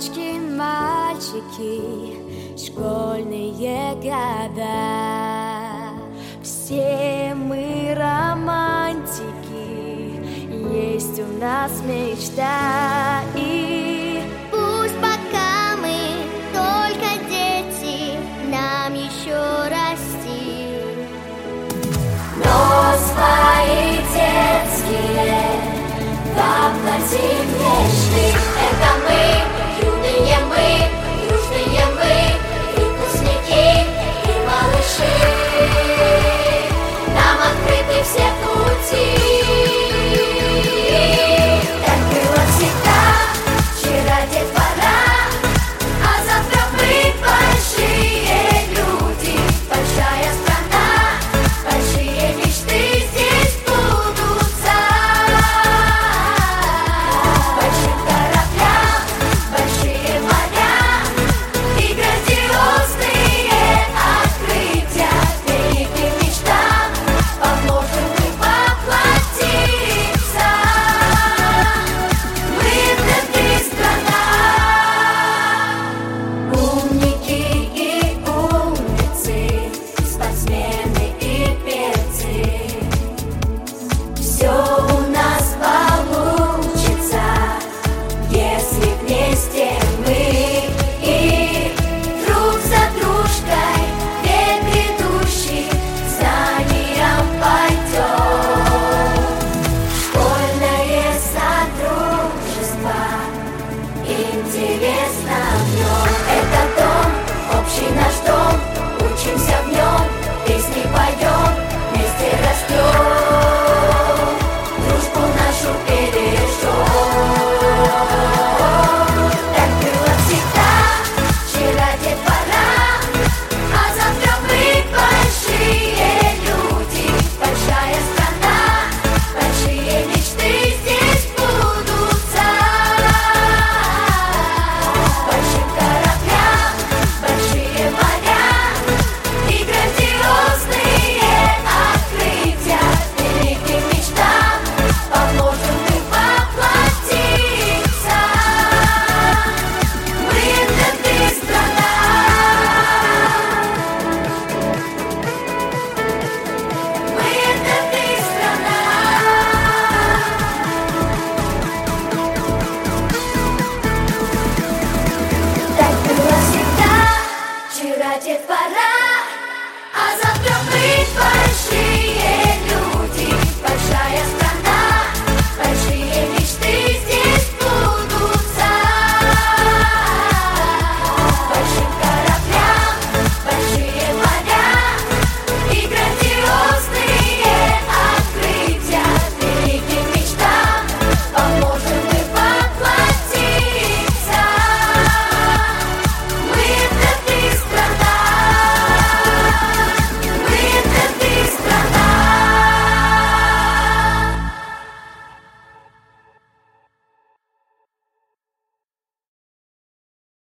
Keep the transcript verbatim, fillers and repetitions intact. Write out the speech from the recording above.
девочки, мальчики, школьные года. Все мы романтики, есть у нас мечта. И пусть пока мы только дети, нам еще расти. Но свои детские воплотим мечты. Это мы, юные мы, дружные мы, выпускники и малыши. Нам открыты все пути. Так было всегда, вчера детвора, а завтра мы большие люди, большая страна, большие мечты здесь сбудутся. Большим кораблям, большие моря и грандиозные открытия. Великим мечтам поможем мы воплотиться. Мы внутри страна. Умники и умницы, спортсмены и певцы. Все у нас получится, если вместе мы и друг за дружкой век грядущий знаниям пойдем. Школьное содружество, интересно в нем. Это дом, общий наш дом, учимся в нем, песни поем, вместе растем, дружбу нашу бережем. Так было всегда, вчера детвора, а завтра мы большие люди, большая страна, большие мечты здесь сбудутся. Большим кораблям, большие моря и грандиозные открытия. Великим мечтам поможем мы воплотиться. Мы внутри страна. Мы внутри страна. Так было всегда, вчера детвора, а завтра мы большие.